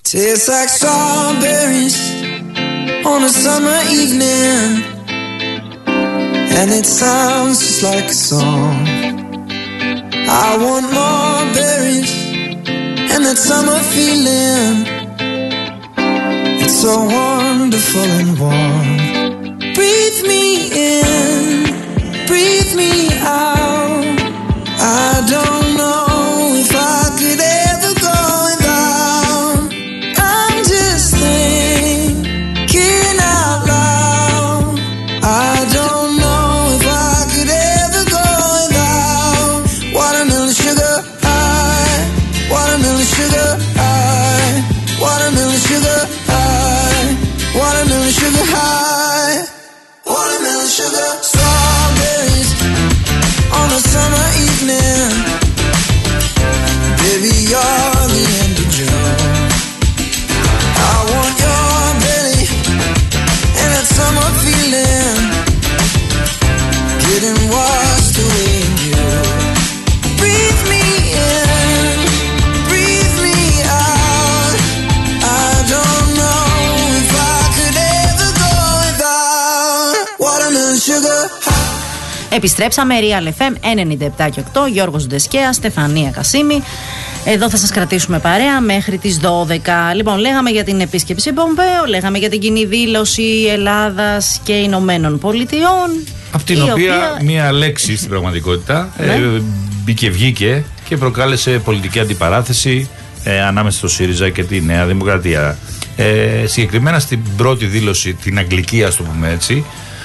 Tastes like strawberries on a summer evening, and it sounds just like a song. I want more berries and that summer feeling. It's so wonderful and warm. Breathe me in, breathe me out. I don't know if I could ever go without. I'm just thinking out loud. I don't know if I could ever go without. Watermelon sugar high, watermelon sugar high, watermelon sugar high, watermelon sugar high, watermelon sugar. Strawberries on a summer evening. Baby, you're the end of June. I want your belly and that summer feeling, getting washed away in you. Breathe me in, breathe me out. I don't know if I could ever go without watermelon sugar. Επιστρέψαμε, Real FM 97,8, Γιώργος Ντεσκέα, Στεφανία Κασίμη. Εδώ θα σας κρατήσουμε παρέα μέχρι τις 12. Λοιπόν, λέγαμε για την επίσκεψη Πομπέο, λέγαμε για την κοινή δήλωση Ελλάδας και Ηνωμένων Πολιτειών. Από την οποία μία λέξη στην πραγματικότητα μπήκε, βγήκε και προκάλεσε πολιτική αντιπαράθεση ανάμεσα στο ΣΥΡΙΖΑ και τη Νέα Δημοκρατία. Συγκεκριμένα στην πρώτη δήλωση, την αγγλική, ας το πούμε έτσι,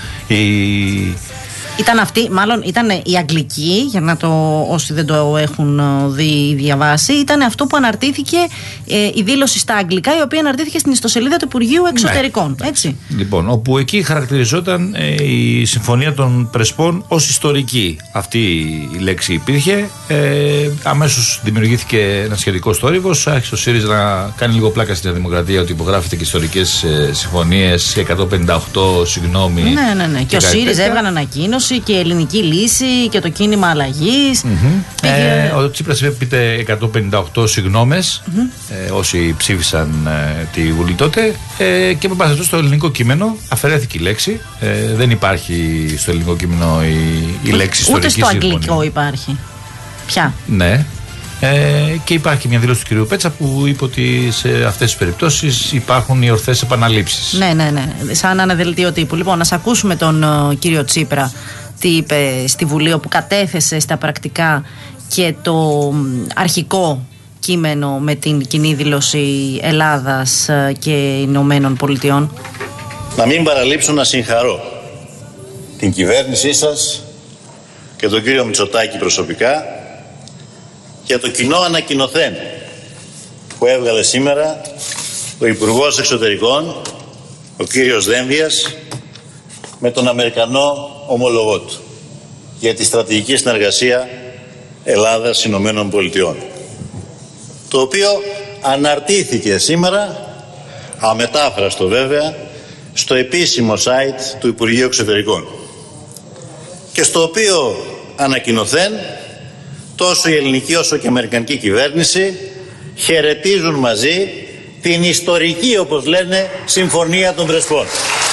ήταν αυτή, μάλλον ήταν η αγγλική, για να όσοι δεν το έχουν δει ή διαβάσει, ήταν αυτό που αναρτήθηκε, η δήλωση στα αγγλικά, η οποία αναρτήθηκε στην ιστοσελίδα του Υπουργείου Εξωτερικών. Ναι. Έτσι. Λοιπόν, όπου εκεί χαρακτηριζόταν η Συμφωνία των Πρεσπών ως ιστορική. Αυτή η λέξη υπήρχε. Αμέσως δημιουργήθηκε ένα σχετικό θόρυβος. Άρχισε ο ΣΥΡΙΖΑ να κάνει λίγο πλάκα στην Δημοκρατία ότι υπογράφεται και ιστορικές συμφωνίες, 158 συγγνώμη. Ναι. Και ο ΣΥΡΙΖΑ έβγαλε ανακοίνωση και η ελληνική λύση και το κίνημα αλλαγής. Ο Τσίπρας είπε πείτε 158 συγγνώμες όσοι ψήφισαν τη Βουλή τότε και με πάση στο ελληνικό κείμενο αφαιρέθηκε η λέξη. Δεν υπάρχει στο ελληνικό κείμενο η λέξη ιστορική συμφωνία. Ούτε στο αγγλικό υπάρχει. Ποια? Ναι. Και υπάρχει μια δήλωση του κ. Πέτσα που είπε ότι σε αυτές τις περιπτώσεις υπάρχουν οι ορθές επαναλήψεις. Ναι. Σαν αναδελτίο τύπου. Λοιπόν, να ακούσουμε τον κύριο Τσίπρα τι είπε στη Βουλή, όπου κατέθεσε στα πρακτικά και το αρχικό κείμενο με την κοινή δήλωση Ελλάδας και Ηνωμένων Πολιτειών. Να μην παραλείψω να συγχαρώ την κυβέρνησή σας και τον κύριο Μητσοτάκη προσωπικά για το κοινό ανακοινωθέν που έβγαλε σήμερα ο Υπουργός Εξωτερικών, ο κύριος Δένδιας, με τον Αμερικανό ομολογό του για τη στρατηγική συνεργασία Ελλάδας-Ηνωμένων Πολιτειών, το οποίο αναρτήθηκε σήμερα, αμετάφραστο βέβαια, στο επίσημο site του Υπουργείου Εξωτερικών και στο οποίο ανακοινωθέν τόσο η ελληνική όσο και η αμερικανική κυβέρνηση χαιρετίζουν μαζί την ιστορική, όπως λένε, Συμφωνία των Πρεσπών.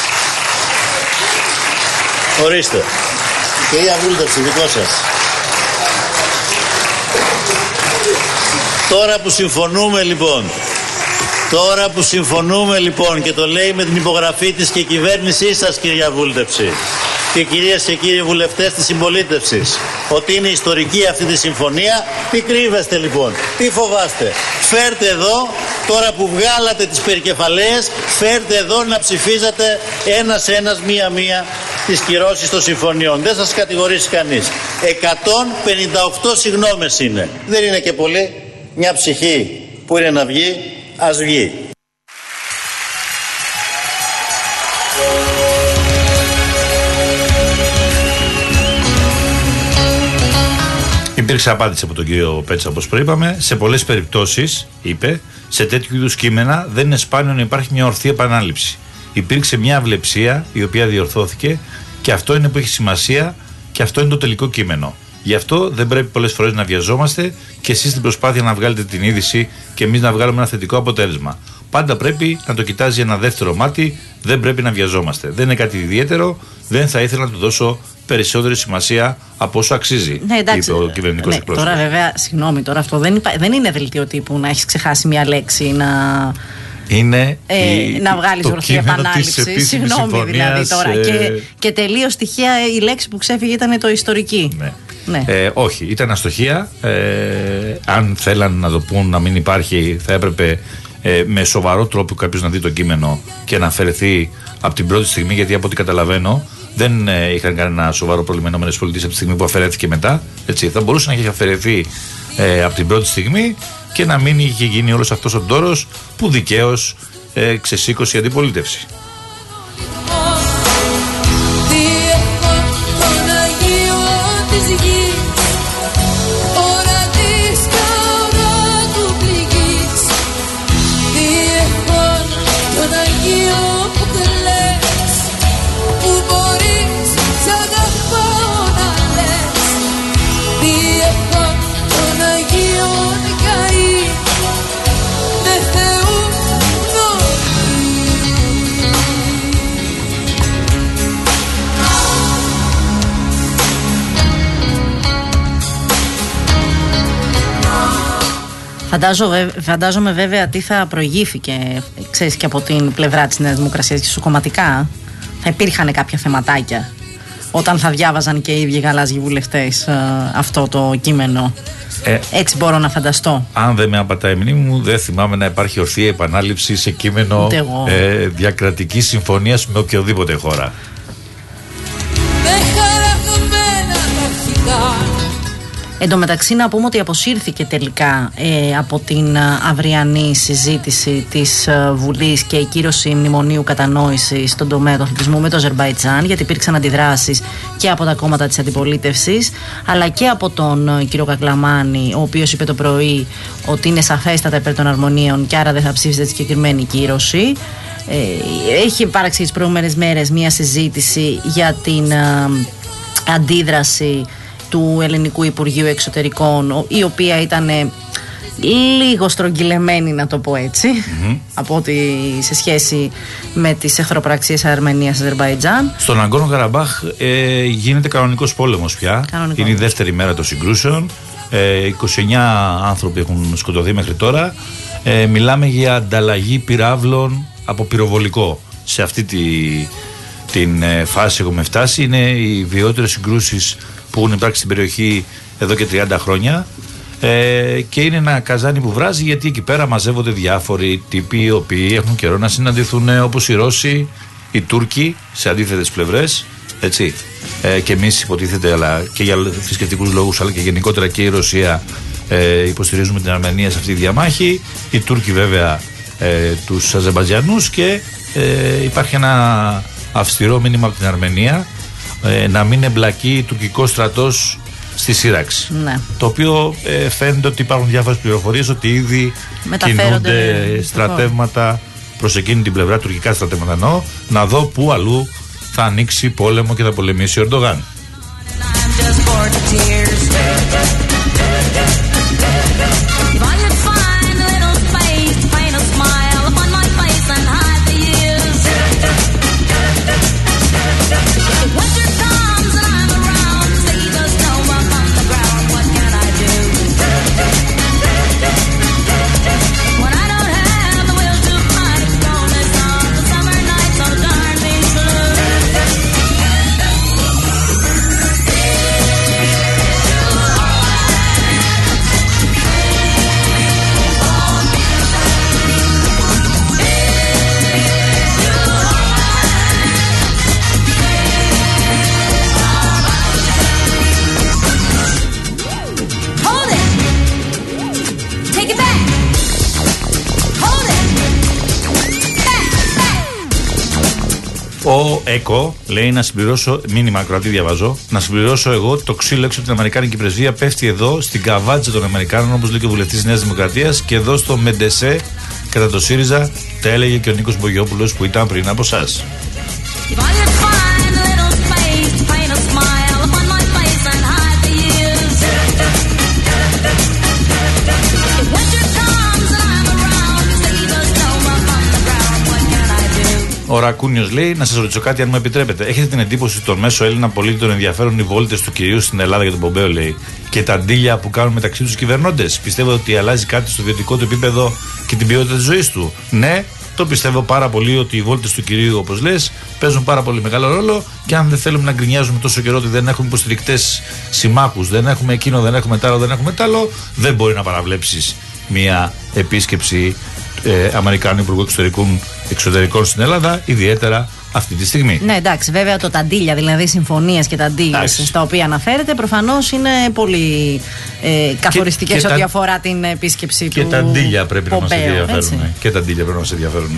Ορίστε. Κυρία Βούλτευση, δικό σας. Τώρα που συμφωνούμε λοιπόν και το λέει με την υπογραφή της και η κυβέρνησή σας, κυρία Βούλτευση, και κυρίες και κύριοι βουλευτές της συμπολίτευσης, ότι είναι ιστορική αυτή τη συμφωνία, τι κρύβεστε λοιπόν, τι φοβάστε? Φέρτε εδώ, τώρα που βγάλατε τις περικεφαλαίες, φέρτε εδώ να ψηφίζετε ένας μία-μία τις κυρώσεις των συμφωνιών. Δεν σας κατηγορήσει κανείς. 158 συγγνώμες είναι. Δεν είναι και πολύ. Μια ψυχή που είναι να βγει, ας βγει. Υπήρξε απάντηση από τον κύριο Πέτσα, όπως προείπαμε. Σε πολλές περιπτώσεις, είπε, σε τέτοιου είδους κείμενα δεν είναι σπάνιο να υπάρχει μια ορθή επανάληψη. Υπήρξε μια αυλεψία η οποία διορθώθηκε και αυτό είναι που έχει σημασία και αυτό είναι το τελικό κείμενο. Γι' αυτό δεν πρέπει πολλές φορές να βιαζόμαστε και εσείς στην προσπάθεια να βγάλετε την είδηση και εμείς να βγάλουμε ένα θετικό αποτέλεσμα. πάντα πρέπει να το κοιτάζει ένα δεύτερο μάτι, δεν πρέπει να βιαζόμαστε. Δεν είναι κάτι ιδιαίτερο, δεν θα ήθελα να του δώσω περισσότερη σημασία από όσο αξίζει, ναι, εντάξει, είπε ο κυβερνητικός εκπρόσωπος. Τώρα βέβαια, συγγνώμη, τώρα αυτό δεν είναι δελτίο τύπου να έχεις ξεχάσει μια λέξη, είναι να βγάλεις ορθή επανάληψη. Συγγνώμη δηλαδή τώρα. Και τελείως τυχαία η λέξη που ξέφυγε ήταν το ιστορική. Ναι. Ναι. Όχι, ήταν αστοχία. Αν θέλαν να το πούν να μην υπάρχει, θα έπρεπε με σοβαρό τρόπο κάποιος να δει το κείμενο και να αφαιρεθεί από την πρώτη στιγμή, γιατί από ό,τι καταλαβαίνω δεν είχαν κανένα σοβαρό πρόβλημα οι ΗΠΑ από τη στιγμή που αφαιρέθηκε μετά. Έτσι, θα μπορούσε να έχει αφαιρεθεί από την πρώτη στιγμή και να μην είχε γίνει όλος αυτός ο ντόρος που δικαίως ξεσήκωσε η αντιπολίτευση. Φαντάζομαι βέβαια τι θα προηγήθηκε, ξέρεις, και από την πλευρά της Νέας Δημοκρασίας και σοκομματικά. Θα υπήρχαν κάποια θεματάκια όταν θα διάβαζαν και οι ίδιοι γαλάζιοι βουλευτές αυτό το κείμενο. Έτσι μπορώ να φανταστώ. Αν δεν με απατάει η μνήμη μου, δεν θυμάμαι να υπάρχει ορθή επανάληψη σε κείμενο διακρατικής συμφωνίας με οποιοδήποτε χώρα. Εν τω μεταξύ να πούμε ότι αποσύρθηκε τελικά από την αυριανή συζήτηση της Βουλής και η κύρωση μνημονίου κατανόησης στον τομέα του αθλητισμού με το Αζερμπαϊτζάν, γιατί υπήρξαν αντιδράσεις και από τα κόμματα της αντιπολίτευσης αλλά και από τον κύριο Κακλαμάνη, ο οποίος είπε το πρωί ότι είναι σαφέστατα υπέρ των αρμονίων και άρα δεν θα ψήφιζε τη συγκεκριμένη κύρωση. Έχει υπάρξει τις προηγούμενες μέρες μια συζήτηση για την αντίδραση του Ελληνικού Υπουργείου Εξωτερικών, η οποία ήταν λίγο στρογγυλεμένη, να το πω έτσι, από ότι σε σχέση με τις εχθροπραξίες Αρμενίας-Αζερμπαϊτζάν. Στον Ναγκόρνο Καραμπάχ γίνεται κανονικός πόλεμος πια. Είναι η δεύτερη μέρα των συγκρούσεων. 29 άνθρωποι έχουν σκοτωθεί μέχρι τώρα. Μιλάμε για ανταλλαγή πυράβλων από πυροβολικό. Σε αυτή την φάση έχουμε φτάσει. Είναι οι βιότερες συγκρούσεις που έχουν υπάρξει στην περιοχή εδώ και 30 χρόνια και είναι ένα καζάνι που βράζει, γιατί εκεί πέρα μαζεύονται διάφοροι τύποι οι οποίοι έχουν καιρό να συναντηθούν, όπως οι Ρώσοι, οι Τούρκοι σε αντίθετες πλευρές, έτσι, και εμείς υποτίθεται, αλλά και για θρησκευτικούς λόγους, αλλά και γενικότερα και η Ρωσία υποστηρίζουμε την Αρμενία σε αυτή τη διαμάχη, οι Τούρκοι βέβαια τους Αζερμπαϊτζανούς, και υπάρχει ένα αυστηρό μήνυμα από την Αρμενία να μην εμπλακεί τουρκικός στρατός στη σύραξη. Ναι. Το οποίο φαίνεται ότι υπάρχουν διάφορες πληροφορίες ότι ήδη κινούνται στρατεύματα προς εκείνη την πλευρά, τουρκικά στρατεύματα εννοώ, να δω πού αλλού θα ανοίξει πόλεμο και θα πολεμήσει ο Ερντογάν. Ο ΕΚΟ λέει να συμπληρώσω, μήνυμα ακροατή διαβάζω, να συμπληρώσω εγώ το ξύλο έξω από την Αμερικάνικη πρεσβεία πέφτει εδώ στην καβάτσα των Αμερικάνων, όπως λέει και ο βουλευτής της Νέας Δημοκρατίας, και εδώ στο Μεντεσέ κατά το ΣΥΡΙΖΑ, τα έλεγε και ο Νίκος Μπογιόπουλος που ήταν πριν από εσάς. Ο Ρακούνιος λέει: να σας ρωτήσω κάτι, αν μου επιτρέπετε. Έχετε την εντύπωση ότι τον μέσο Έλληνα πολίτη τον ενδιαφέρουν οι βόλτες του κυρίου στην Ελλάδα για τον Πομπέο, λέει, και τα ντύλια που κάνουν μεταξύ τους κυβερνώντες? Πιστεύω ότι αλλάζει κάτι στο βιωτικό του επίπεδο και την ποιότητα της ζωής του? Ναι, το πιστεύω πάρα πολύ ότι οι βόλτες του κυρίου, όπως λες, παίζουν πάρα πολύ μεγάλο ρόλο. Και αν δεν θέλουμε να γκρινιάζουμε τόσο καιρό ότι δεν έχουμε υποστηρικτές συμμάχους, δεν έχουμε εκείνο, δεν έχουμε τ' άλλο, δεν έχουμε τ' άλλο, δεν μπορεί να παραβλέψεις μια επίσκεψη Αμερικάνου Υπουργού Εξωτερικών στην Ελλάδα, ιδιαίτερα αυτή τη στιγμή. Ναι, εντάξει, βέβαια το ταντίλια, δηλαδή συμφωνίες και ταντίλιες στα οποία αναφέρεται, προφανώς είναι πολύ καθοριστικές ό,τι αφορά την επίσκεψη του. Και τα ταντίλια πρέπει να μας ενδιαφέρουν. Και τα ταντίλια πρέπει να μας ενδιαφέρουν.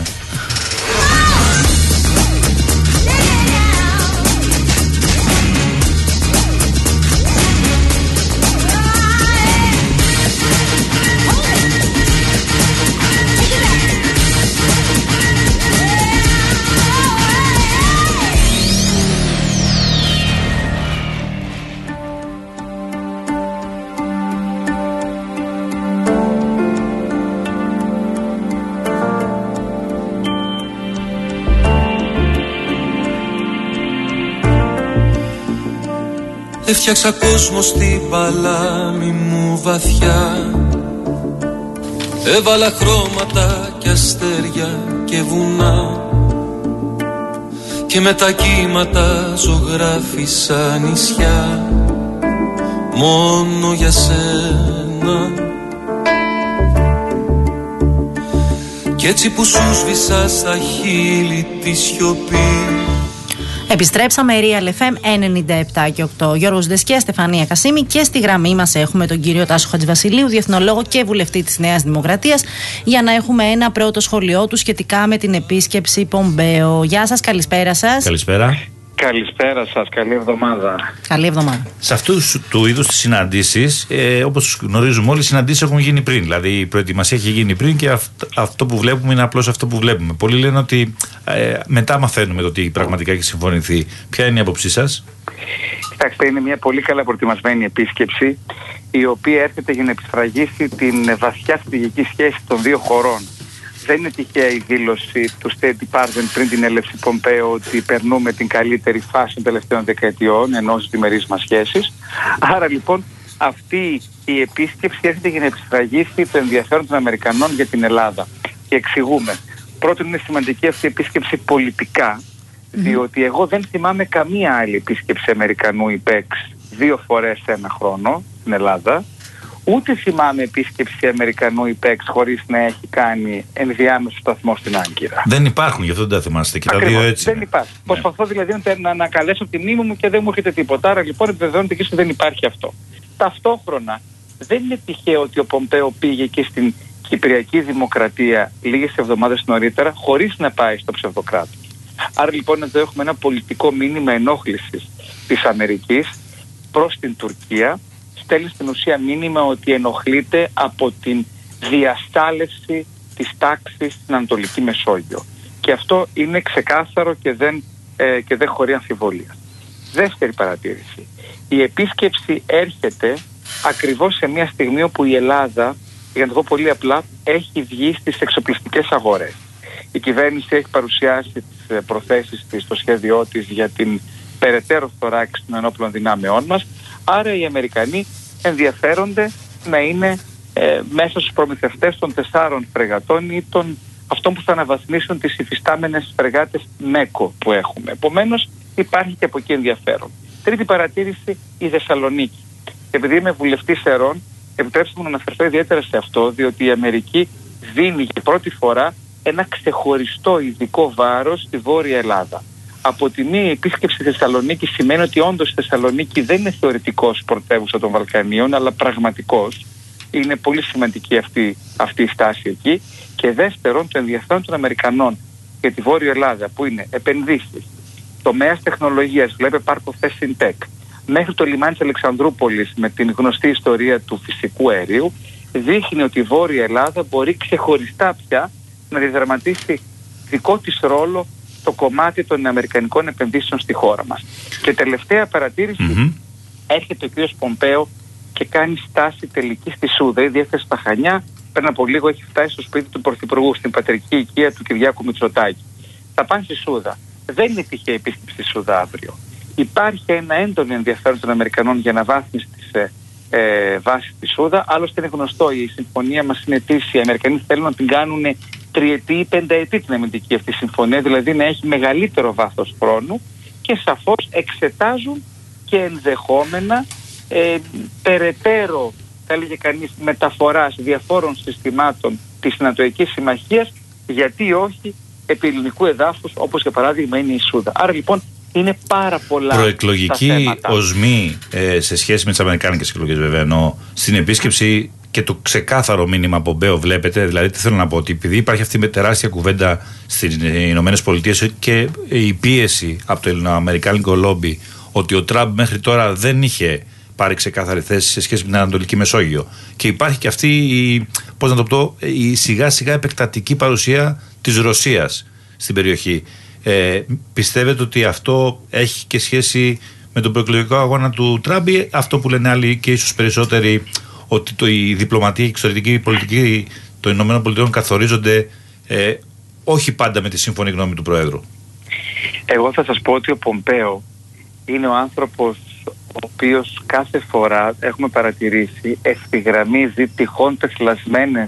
Έφτιαξα κόσμο στην παλάμη μου βαθιά. Έβαλα χρώματα και αστέρια και βουνά. Και με τα κύματα ζωγράφισα νησιά. Μόνο για σένα. Κι έτσι που σου σβήσα στα χείλη τη σιωπή. Επιστρέψαμε, Real FM 97 και 8. Γιώργος Δεσκία, Στεφανία Κασίμη, και στη γραμμή μας έχουμε τον κύριο Τάσο Χατζηβασιλείου, διεθνολόγο και βουλευτή της Νέας Δημοκρατίας, για να έχουμε ένα πρώτο σχολείο του σχετικά με την επίσκεψη Πομπέο. Γεια σας, καλησπέρα σας. Καλησπέρα. Καλησπέρα σας, καλή εβδομάδα. Καλή εβδομάδα. Σε αυτούς του είδους τις συναντήσεις, όπως γνωρίζουμε όλοι, οι συναντήσεις έχουν γίνει πριν. Δηλαδή η προετοιμασία έχει γίνει πριν και αυτό που βλέπουμε είναι απλώς αυτό που βλέπουμε. Πολλοί λένε ότι μετά μαθαίνουμε το τι πραγματικά έχει συμφωνηθεί. Ποια είναι η άποψή σας? Κοιτάξτε, είναι μια πολύ καλά προετοιμασμένη επίσκεψη, η οποία έρχεται για να επισφραγίσει την βαθιά στρατηγική σχέση των δύο χωρών. Δεν είναι τυχαία η δήλωση του State Department πριν την έλευση Πομπέο ότι περνούμε την καλύτερη φάση των τελευταίων δεκαετιών ενός διμερείς μας σχέσης. Άρα λοιπόν αυτή η επίσκεψη έρχεται για να επισφραγίσει το ενδιαφέρον των Αμερικανών για την Ελλάδα. Και εξηγούμε. Πρώτον, είναι σημαντική αυτή η επίσκεψη πολιτικά, διότι εγώ δεν θυμάμαι καμία άλλη επίσκεψη Αμερικανού υπέξ 2 φορές σε ένα χρόνο στην Ελλάδα. Ούτε θυμάμαι επίσκεψη Αμερικανού υπέξ χωρίς να έχει κάνει ενδιάμεσο σταθμό στην Άγκυρα. Δεν υπάρχουν, γι' αυτό δεν τα θυμάστε. Και ακριβώς, τα δύο έτσι. Δεν υπάρχει. Ναι. Προσπαθώ δηλαδή να ανακαλέσω τη μνήμη μου και δεν μου έρχεται τίποτα. Άρα λοιπόν επιβεβαιώνεται και δεν υπάρχει αυτό. Ταυτόχρονα δεν είναι τυχαίο ότι ο Πομπέο πήγε και στην Κυπριακή Δημοκρατία λίγες εβδομάδες νωρίτερα χωρίς να πάει στο ψευδοκράτος. Άρα λοιπόν εδώ έχουμε ένα πολιτικό μήνυμα ενόχλησης της Αμερικής προς την Τουρκία. Στέλνει στην ουσία μήνυμα ότι ενοχλείται από την διαστάλευση της τάξης στην Ανατολική Μεσόγειο. Και αυτό είναι ξεκάθαρο και δεν χωρεί αμφιβολία. Δεύτερη παρατήρηση. Η επίσκεψη έρχεται ακριβώς σε μια στιγμή όπου η Ελλάδα, για να το πω πολύ απλά, έχει βγει στις εξοπλιστικές αγορές. Η κυβέρνηση έχει παρουσιάσει τις προθέσεις της, το σχέδιό της για την περαιτέρω θωράξη των ενόπλων δυνάμεών μας. Άρα οι Αμερικανοί ενδιαφέρονται να είναι μέσα στους προμηθευτές των 4 φρεγατών ή αυτών που θα αναβαθμίσουν τις υφιστάμενες φρεγάτες ΜΕΚΟ που έχουμε. Επομένως υπάρχει και από εκεί ενδιαφέρον. Τρίτη παρατήρηση, η Θεσσαλονίκη. Επειδή είμαι βουλευτής ΕΡΟΝ, επιτρέψτε μου να αναφερθώ ιδιαίτερα σε αυτό, διότι η Αμερική δίνει για πρώτη φορά ένα ξεχωριστό ειδικό βάρος στη Βόρεια Ελλάδα. Από τη μία, η επίσκεψη στη Θεσσαλονίκη σημαίνει ότι όντως η Θεσσαλονίκη δεν είναι θεωρητικός πρωτεύουσα των Βαλκανίων, αλλά πραγματικός. Είναι πολύ σημαντική αυτή η στάση εκεί. Και δεύτερον, το ενδιαφέρον των Αμερικανών για τη Βόρεια Ελλάδα, που είναι επενδύσεις, τομέας τεχνολογίας, βλέπε πάρκο Θεσσιντεκ, μέχρι το λιμάνι της Αλεξανδρούπολης με την γνωστή ιστορία του φυσικού αερίου, δείχνει ότι η Βόρεια Ελλάδα μπορεί ξεχωριστά πια να διαδραματίσει δικό της ρόλο το κομμάτι των αμερικανικών επενδύσεων στη χώρα μας. Και τελευταία παρατήρηση, έρχεται ο κ. Πομπέο και κάνει στάση τελική στη Σούδα, διέθεσε στα Χανιά, πριν από λίγο έχει φτάσει στο σπίτι του Πρωθυπουργού, στην πατρική οικία του Κυριάκου Μητσοτάκη. θα πάνε στη Σούδα. Δεν είναι τυχαία επίσκεψη στη Σούδα αύριο. Υπάρχει ένα έντονο ενδιαφέρον των Αμερικανών για αναβάθμιση της βάσης στη Σούδα. Άλλωστε είναι γνωστό, η συμφωνία μας είναι ετήσια. Οι Αμερικανοί θέλουν να την κάνουν τριετή ή πενταετή την αμυντική αυτή συμφωνία, δηλαδή να έχει μεγαλύτερο βάθος χρόνου, και σαφώς εξετάζουν και ενδεχόμενα περαιτέρω, θα έλεγε κανείς, μεταφοράς διαφόρων συστημάτων της Νατοϊκής Συμμαχίας, γιατί όχι επί ελληνικού εδάφους, όπως για παράδειγμα είναι η Σούδα. Άρα λοιπόν είναι πάρα πολλά προεκλογική οσμή σε σχέση με τις αμερικάνικες εκλογές, βέβαια, ενώ στην επίσκεψη και το ξεκάθαρο μήνυμα Πομπέο βλέπετε, δηλαδή τι θέλω να πω, ότι επειδή υπάρχει αυτή η τεράστια κουβέντα στις Ηνωμένες Πολιτείες και η πίεση από το ελληνοαμερικάνικο λόμπι ότι ο Τραμπ μέχρι τώρα δεν είχε πάρει ξεκάθαρη θέση σε σχέση με την Ανατολική Μεσόγειο, και υπάρχει και αυτή η, πώς να το πω, η σιγά σιγά επεκτατική παρουσία της Ρωσίας στην περιοχή. Πιστεύετε ότι αυτό έχει και σχέση με τον προεκλογικό αγώνα του Τραμπ, ή αυτό που λένε άλλοι και ίσως περισσότεροι, ότι η διπλωματία και η εξωτερική πολιτική των ΗΠΑ καθορίζονται όχι πάντα με τη σύμφωνη γνώμη του Προέδρου? Εγώ θα σας πω ότι ο Πομπέο είναι ο άνθρωπος ο οποίος κάθε φορά, έχουμε παρατηρήσει, ευθυγραμμίζει τυχόν τεθλασμένες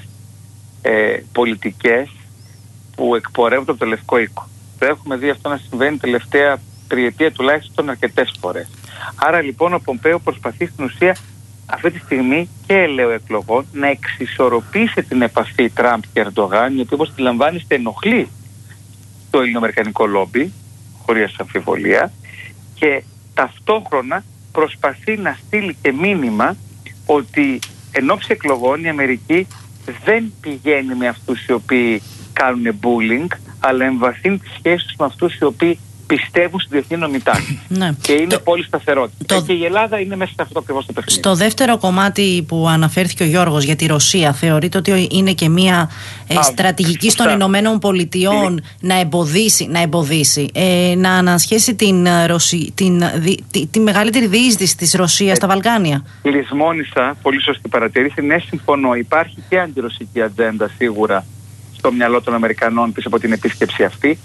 πολιτικές που εκπορεύονται από το Λευκό Οίκο. Το έχουμε δει αυτό να συμβαίνει τελευταία τριετία τουλάχιστον αρκετές φορές. Άρα λοιπόν ο Πομπέο προσπαθεί στην ουσία αυτή τη στιγμή και ελαίου εκλογών να εξισορροπήσει την επαφή Τραμπ και Ερντογάν, η οποία, όπως αντιλαμβάνεστε, ενοχλεί το ελληνοαμερικανικό λόμπι, χωρίς αμφιβολία, και ταυτόχρονα προσπαθεί να στείλει και μήνυμα ότι εν ώψη εκλογών η Αμερική δεν πηγαίνει με αυτούς οι οποίοι κάνουν bullying, αλλά εμβαθύνει τις σχέσεις με αυτούς οι οποίοι πιστεύουν στη διεθνή νομή τάξη. Ναι. Και είναι πολύ σταθερότητα. Και η Ελλάδα είναι μέσα σε αυτό ακριβώς το παιχνίδι. Στο δεύτερο κομμάτι που αναφέρθηκε ο Γιώργος για τη Ρωσία, θεωρείτε ότι είναι και μια στρατηγική των Ηνωμένων Πολιτειών να ανασχέσει τη μεγαλύτερη διείσδυση της Ρωσίας στα Βαλκάνια? Λησμόνησα, πολύ σωστή παρατήρηση. Ναι, συμφωνώ. Υπάρχει και αντιρωσική ατζέντα σίγουρα στο μυαλό των Αμερικανών πίσω από την επίσκεψη αυτή.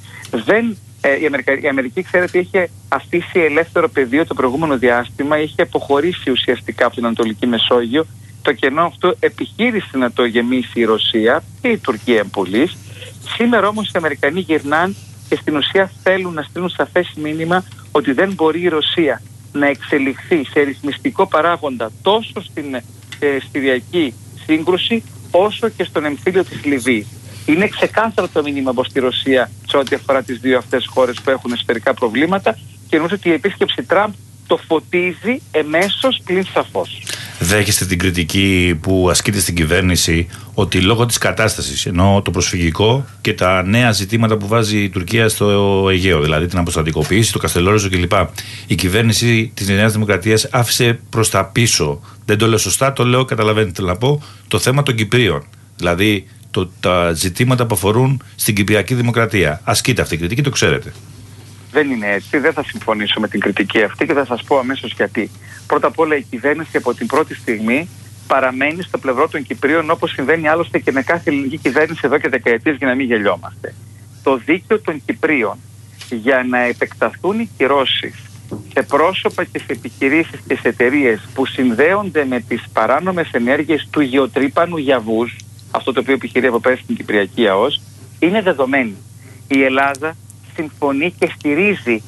Η Αμερική, ξέρετε, είχε αφήσει ελεύθερο πεδίο το προηγούμενο διάστημα, είχε αποχωρήσει ουσιαστικά από την Ανατολική Μεσόγειο. Το κενό αυτό επιχείρησε να το γεμίσει η Ρωσία και η Τουρκία εμπολής. Σήμερα όμως οι Αμερικανοί γυρνάν και στην ουσία θέλουν να στείλουν σαφές μήνυμα ότι δεν μπορεί η Ρωσία να εξελιχθεί σε ρυθμιστικό παράγοντα τόσο στην Συριακή σύγκρουση όσο και στον εμφύλιο της Λιβύης. Είναι ξεκάθαρο το μήνυμα από τη Ρωσία σε ό,τι αφορά τις δύο αυτές χώρες που έχουν εσωτερικά προβλήματα, και νομίζω ότι η επίσκεψη Τραμπ το φωτίζει εμέσως πλην σαφώς. Δέχεστε την κριτική που ασκείται στην κυβέρνηση ότι λόγω της κατάστασης, ενώ το προσφυγικό και τα νέα ζητήματα που βάζει η Τουρκία στο Αιγαίο, δηλαδή την αποστατικοποίηση, το Καστελόριζο κλπ., η κυβέρνηση της Νέας Δημοκρατίας άφησε προς τα πίσω, δεν το λέω σωστά, το λέω, καταλαβαίνετε, θέλω να πω, το θέμα των Κυπρίων. Δηλαδή τα ζητήματα που αφορούν στην Κυπριακή Δημοκρατία. Ασκείται αυτή η κριτική, το ξέρετε. Δεν είναι έτσι. Δεν θα συμφωνήσω με την κριτική αυτή και θα σας πω αμέσως γιατί. Πρώτα απ' όλα, η κυβέρνηση από την πρώτη στιγμή παραμένει στο πλευρό των Κυπρίων, όπως συμβαίνει άλλωστε και με κάθε ελληνική κυβέρνηση εδώ και δεκαετίες, για να μην γελιόμαστε. Το δίκαιο των Κυπρίων για να επεκταθούν οι κυρώσεις σε πρόσωπα και σε επιχειρήσεις και σε εταιρείες που συνδέονται με τις παράνομες ενέργειες του γεωτρύπανου Γιαβούς, αυτό το οποίο επιχειρεί από πέρσι στην Κυπριακή ΑΟΣ, είναι δεδομένη. Η Ελλάδα συμφωνεί και στηρίζει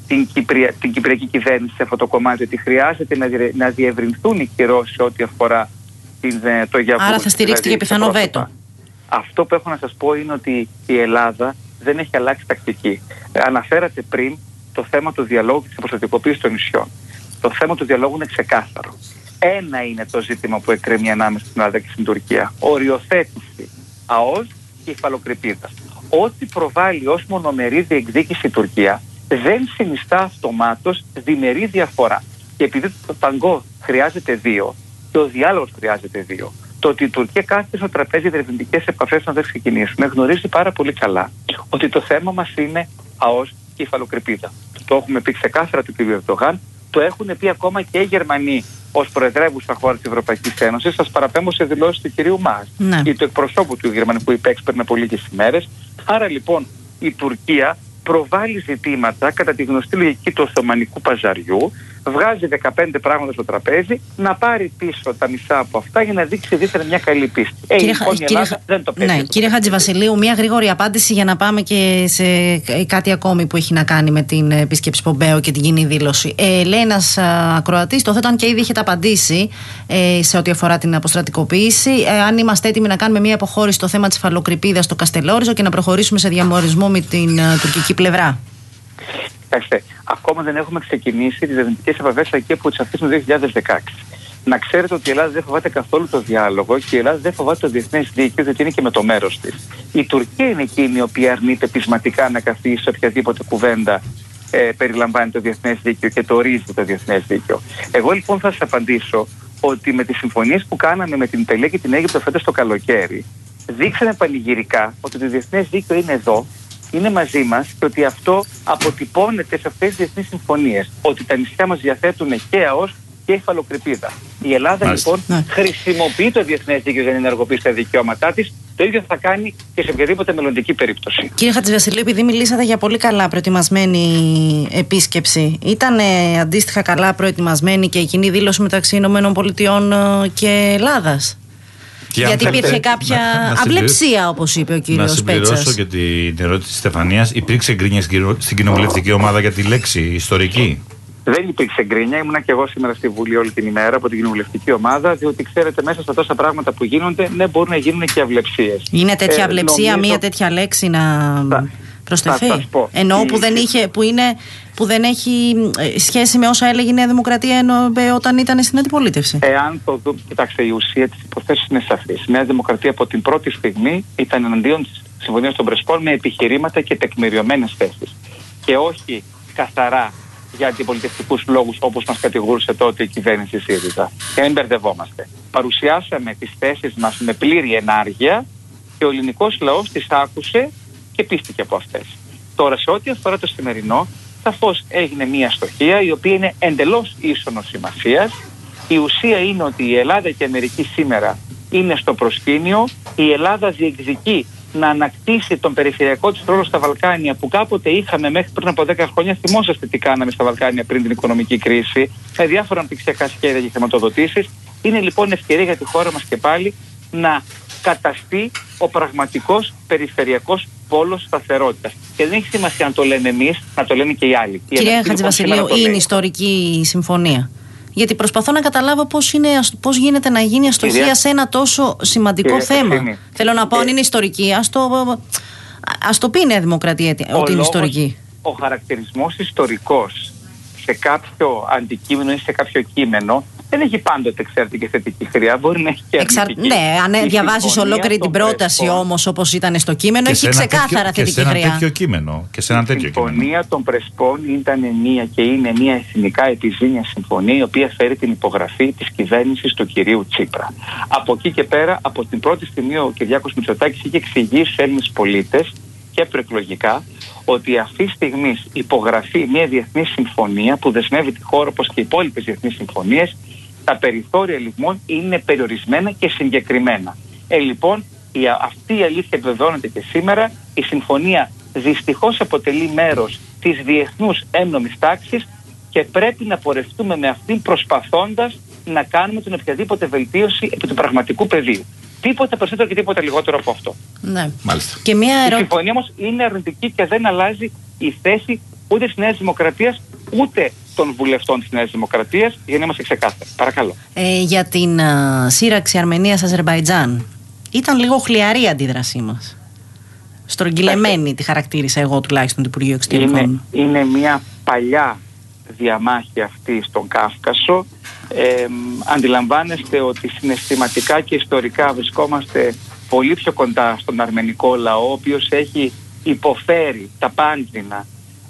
την Κυπριακή κυβέρνηση σε αυτό το κομμάτι, ότι χρειάζεται να διευρυνθούν οι κυρώσεις ό,τι αφορά το Γιαβού. Άρα θα στηρίξετε και πιθανό βέτο. Αυτό που έχω να σας πω είναι ότι η Ελλάδα δεν έχει αλλάξει τακτική. Αναφέρατε πριν το θέμα του διαλόγου και της αποστατικοποίησης των νησιών. Το θέμα του διαλόγου είναι ξεκάθαρο. Ένα είναι το ζήτημα που εκκρεμεί ανάμεσα στην Ελλάδα και στην Τουρκία. Οριοθέτηση ΑΟΣ και υφαλοκρηπίδας. Ό,τι προβάλλει ως μονομερή διεκδίκηση η Τουρκία δεν συνιστά αυτομάτως διμερή διαφορά. Και επειδή το ταγκό χρειάζεται δύο και ο διάλογος χρειάζεται δύο, το ότι η Τουρκία κάθεται στο τραπέζι διερευνητικές επαφές να δεν ξεκινήσουμε, γνωρίζει πάρα πολύ καλά ότι το θέμα μας είναι ΑΟΣ και υφαλοκρηπίδα. Το έχουμε πει ξεκάθαρα του κ. Ερντογάν, το έχουν πει ακόμα και οι Γερμανοί ως προεδρεύουσα χώρα της Ευρωπαϊκής Ένωσης. Σας παραπέμπω σε δηλώσεις του κ. Μάς ή του εκπροσώπου του γερμανικού υπέξ πριν από λίγες ημέρες. Άρα λοιπόν η Τουρκία προβάλλει ζητήματα κατά τη γνωστή λογική του Οθωμανικού παζαριού, βγάζει 15 πράγματα στο τραπέζι, να πάρει πίσω τα μισά από αυτά για να δείξει ιδιαίτερα μια καλή πίστη. Λοιπόν, η Ελλάδα δεν το παίζει. Ναι, κύριε Χατζηβασιλείου, μια γρήγορη απάντηση για να πάμε και σε κάτι ακόμη που έχει να κάνει με την επίσκεψη Πομπέο και την κοινή δήλωση. Λέει ένας ακροατής, το θέτω αν και ήδη έχετε απαντήσει σε ό,τι αφορά την αποστρατικοποίηση, αν είμαστε έτοιμοι να κάνουμε μια υποχώρηση στο θέμα της υφαλοκρηπίδας στο Καστελόριζο και να προχωρήσουμε σε διαμορισμό με την τουρκική πλευρά. Κοιτάξτε, ακόμα δεν έχουμε ξεκινήσει τις διερευνητικές επαφές εκεί από τις αρχές του 2016. Να ξέρετε ότι η Ελλάδα δεν φοβάται καθόλου το διάλογο και η Ελλάδα δεν φοβάται το διεθνές δίκαιο, γιατί είναι και με το μέρος της. Η Τουρκία είναι εκείνη η οποία αρνείται πεισματικά να καθίσει σε οποιαδήποτε κουβέντα περιλαμβάνει το διεθνές δίκαιο και το ορίζει το διεθνές δίκαιο. Εγώ λοιπόν θα σας απαντήσω ότι με τις συμφωνίες που κάναμε με την Ιταλία και την Αίγυπτο φέτος το καλοκαίρι, δείξαμε πανηγυρικά ότι το διεθνές δίκαιο είναι εδώ, είναι μαζί μας και ότι αυτό αποτυπώνεται σε αυτές τις διεθνείς συμφωνίες. Ότι τα νησιά μας διαθέτουν και ΑΟΣ και υφαλοκρηπίδα. Η Ελλάδα λοιπόν χρησιμοποιεί το διεθνές δίκαιο για να ενεργοποιήσει τα δικαιώματά της. Το ίδιο θα κάνει και σε οποιαδήποτε μελλοντική περίπτωση. Κύριε Χατζηβασιλείου, επειδή μιλήσατε για πολύ καλά προετοιμασμένη επίσκεψη, ήταν αντίστοιχα καλά προετοιμασμένη και η κοινή δήλωση μεταξύ ΗΠΑ και Ελλάδας? Γιατί υπήρχε κάποια αυλεψία, όπως είπε ο κύριος Πέτσας. Να συμπληρώσω και την ερώτηση της Στεφανίας. Υπήρξε γκρίνια στην κοινοβουλευτική ομάδα για τη λέξη ιστορική? Δεν υπήρξε γκρίνια. Ήμουνα και εγώ σήμερα στη Βουλή όλη την ημέρα από την κοινοβουλευτική ομάδα, διότι ξέρετε, μέσα στα τόσα πράγματα που γίνονται, ναι, μπορούν να γίνουν και αυλεψίες. Είναι τέτοια αυλεψία, μία τέτοια λέξη να προσθεθεί? Εννοώ που δεν έχει σχέση με όσα έλεγε η Νέα Δημοκρατία όταν ήταν στην αντιπολίτευση. Εάν το δούμε, κοιτάξτε, η ουσία της υποθέσεως είναι σαφής. Η Νέα Δημοκρατία από την πρώτη στιγμή ήταν εναντίον της Συμφωνίας των Πρεσπών με επιχειρήματα και τεκμηριωμένες θέσεις. Και όχι καθαρά για αντιπολιτευτικούς λόγους, όπως μας κατηγορούσε τότε η κυβέρνηση ΣΥΡΙΖΑ. Και μην μπερδευόμαστε. Παρουσιάσαμε τις θέσεις μας με πλήρη ενάργεια και ο ελληνικός λαός τις άκουσε και πίστηκε από αυτές. Τώρα, σε ό,τι αφορά το σημερινό, σαφώς έγινε μια στοχεία η οποία είναι εντελώς ίσονος σημασίας. Η ουσία είναι ότι η Ελλάδα και η Αμερική σήμερα είναι στο προσκήνιο. Η Ελλάδα διεκδικεί να ανακτήσει τον περιφερειακό της ρόλο στα Βαλκάνια που κάποτε είχαμε μέχρι πριν από 10 χρόνια. Θυμόσαστε τι κάναμε στα Βαλκάνια πριν την οικονομική κρίση, με διάφορα αναπτυξιακά σχέδια και χρηματοδοτήσεις. Είναι λοιπόν ευκαιρία για τη χώρα μας και πάλι να καταστεί ο πραγματικός περιφερειακός πόλος σταθερότητας. Και δεν έχει σημασία να το λέμε εμείς, να το λένε και οι άλλοι. Κυρία Χατζηβασιλείου, είναι ιστορική συμφωνία? Γιατί προσπαθώ να καταλάβω πώς γίνεται να γίνει αστοχία σε ένα τόσο σημαντικό θέμα. Θέλω να πω, αν είναι ιστορική, ας το πει η Νέα Δημοκρατία ότι είναι ιστορική. Ο χαρακτηρισμός ιστορικός σε κάποιο αντικείμενο ή σε κάποιο κείμενο δεν έχει πάντοτε, ξέρετε, και θετική χρειά. Μπορεί να έχει και αρνητική. Ναι, αν διαβάζεις ολόκληρη την πρόταση όμως όπως ήταν στο κείμενο, έχει ξεκάθαρα θετική χρειά. Και σε ένα τέτοιο κείμενο. Η συμφωνία των Πρεσπών ήταν μια και είναι μια εθνικά επιζήμια συμφωνία, η οποία φέρει την υπογραφή της κυβέρνησης του κυρίου Τσίπρα. Από εκεί και πέρα, από την πρώτη στιγμή, ο Κυριάκος Μητσοτάκης είχε εξηγήσει στους Έλληνες πολίτες και προεκλογικά ότι αυτή τη στιγμή υπογραφεί μια διεθνή συμφωνία που δεσμεύει τη χώρα όπως και οι υπόλοιπες διεθνείς συμφωνίες. Τα περιθώρια λιγμών είναι περιορισμένα και συγκεκριμένα. Λοιπόν, αυτή η αλήθεια επιβεβαιώνεται και σήμερα. Η συμφωνία δυστυχώς αποτελεί μέρος της διεθνούς έννομης τάξης και πρέπει να πορευτούμε με αυτήν προσπαθώντας να κάνουμε την οποιαδήποτε βελτίωση επί του πραγματικού πεδίου. Τίποτα περισσότερο και τίποτα λιγότερο από αυτό. Ναι. Μάλιστα. Και η συμφωνία όμως είναι αρνητική και δεν αλλάζει η θέση ούτε της Νέας Δημοκρατίας ούτε των βουλευτών της Νέας Δημοκρατίας, για να είμαστε ξεκάθαροι. Παρακαλώ. Για την σύραξη Αρμενίας-Αζερμπαϊτζάν, ήταν λίγο χλιαρή η αντίδρασή μας. Στρογγυλεμένη τη χαρακτήρισα εγώ τουλάχιστον του Υπουργείου Εξωτερικών. Είναι μια παλιά διαμάχη αυτή στον Κάφκασο. Αντιλαμβάνεστε ότι συναισθηματικά και ιστορικά βρισκόμαστε πολύ πιο κοντά στον αρμενικό λαό, ο οποίος έχει υποφέρει τα πάντζινα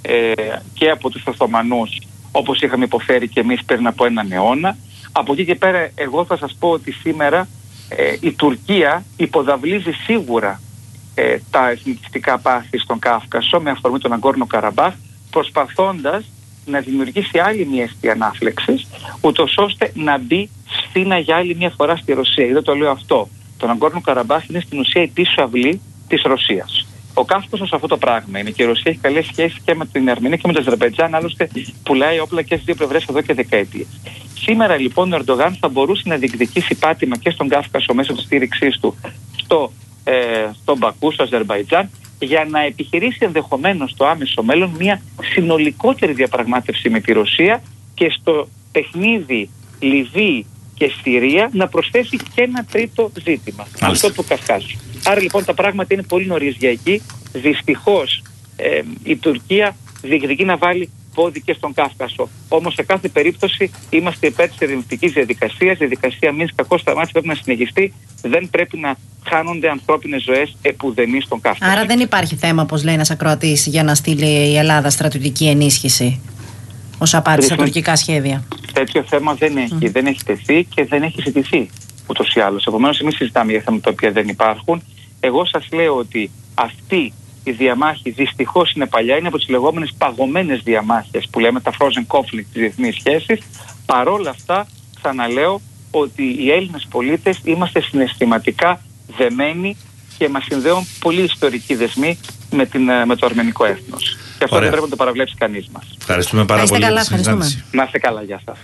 και από τους Οθωμανούς, όπως είχαμε υποφέρει και εμείς πριν από έναν αιώνα. Από εκεί και πέρα εγώ θα σας πω ότι σήμερα η Τουρκία υποδαβλίζει σίγουρα τα εθνικιστικά πάθη στον Κάφκασο με αφορμή τον Αγκόρνο Καραμπάχ, προσπαθώντας να δημιουργήσει άλλη μια αιστεία ανάφλεξης, ούτως ώστε να μπει σφήνα για άλλη μια φορά στη Ρωσία. Δεν το λέω αυτό. Το Αγκόρνο Καραμπάχ είναι στην ουσία η πίσω αυλή της Ρωσίας. Ο Κάφκασος αυτό το πράγμα είναι και η Ρωσία έχει καλές σχέσεις και με την Αρμενία και με το Αζερμπαϊτζάν, άλλωστε πουλάει όπλα και στις δύο πλευρές εδώ και δεκαετίες. Σήμερα λοιπόν ο Ερντογάν θα μπορούσε να διεκδικήσει πάτημα και στον Κάφκασο μέσω της στήριξής του στον Μπακού, στο Αζερμπαϊτζάν, για να επιχειρήσει ενδεχομένως στο άμεσο μέλλον μια συνολικότερη διαπραγμάτευση με τη Ρωσία και στο παιχνίδι Λιβύη και Συρία να προσθέσει και ένα τρίτο ζήτημα, αυτό του Καυκάσου. Άρα λοιπόν τα πράγματα είναι πολύ νωρίς για εκεί. Δυστυχώς η Τουρκία διεκδικεί να βάλει πόδι και στον Κάφκασο. Όμως σε κάθε περίπτωση είμαστε υπέρ της ειρηνευτικής διαδικασίας. Η διαδικασία Μίνσκ κακώς σταμάτησε, πρέπει να συνεχιστεί. Δεν πρέπει να χάνονται ανθρώπινες ζωές επουδενή στον Κάφκασο. Άρα δεν υπάρχει θέμα, όπως λέει ένας ακροατής, για να στείλει η Ελλάδα στρατιωτική ενίσχυση ως απάντηση στα τουρκικά σχέδια. Τέτοιο θέμα δεν έχει τεθεί και δεν έχει ζητηθεί ούτως ή άλλως. Επομένως, εμείς συζητάμε για θέματα τα οποία δεν υπάρχουν. Εγώ σας λέω ότι αυτή η διαμάχη δυστυχώς είναι παλιά, είναι από τις λεγόμενες παγωμένες διαμάχες που λέμε τα frozen conflict της διεθνής σχέσης. Παρόλα αυτά, ξαναλέω ότι οι Έλληνες πολίτες είμαστε συναισθηματικά δεμένοι και μας συνδέουν πολύ ιστορικοί δεσμοί με το αρμενικό έθνος. Και αυτό δεν πρέπει να το παραβλέψει κανείς μας. Ευχαριστούμε πάρα πολύ για τη συνάντηση. Να είστε καλά, γεια σας.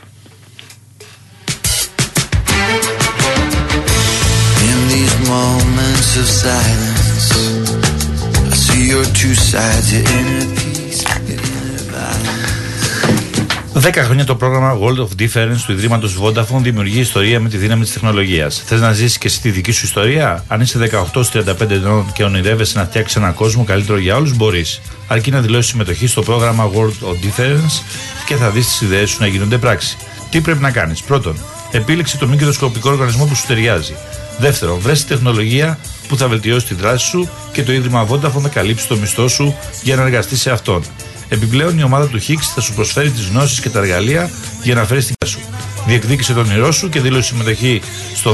In these moments of silence, I see your two sides, your inner peace, your inner violence. 10 χρόνια το πρόγραμμα World of Difference του Ιδρύματος Vodafone δημιουργεί ιστορία με τη δύναμη της τεχνολογίας. Θες να ζήσεις και εσύ τη δική σου ιστορία? Αν είσαι 18-35 ετών και ονειρεύεσαι να φτιάξεις έναν κόσμο καλύτερο για όλους, μπορείς. Αρκεί να δηλώσεις συμμετοχή στο πρόγραμμα World of Difference και θα δεις τις ιδέες σου να γίνονται πράξη. Τι πρέπει να κάνεις? Πρώτον, επίλεξε το μη κερδοσκοπικό οργανισμό που σου ταιριάζει. Δεύτερον, βρες τη τεχνολογία που θα βελτιώσει τη δράση σου και το Ίδρυμα Vodafone θα καλύψει το μισθό σου για να εργαστείς σε αυτόν. Επιπλέον, η ομάδα του Higgs θα σου προσφέρει τις γνώσεις και τα εργαλεία για να φέρεις την casa σου. Διεκδίκησε τον όνειρό σου και δήλωσε συμμετοχή στο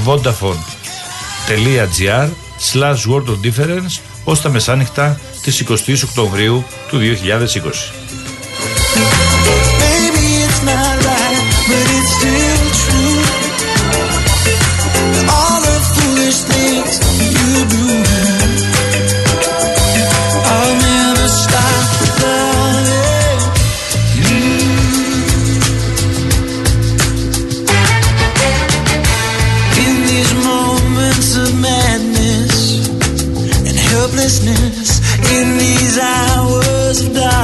vodafone.gr/World of Difference ως τα μεσάνυχτα της 20ης Οκτωβρίου του 2020. In these hours of darkness.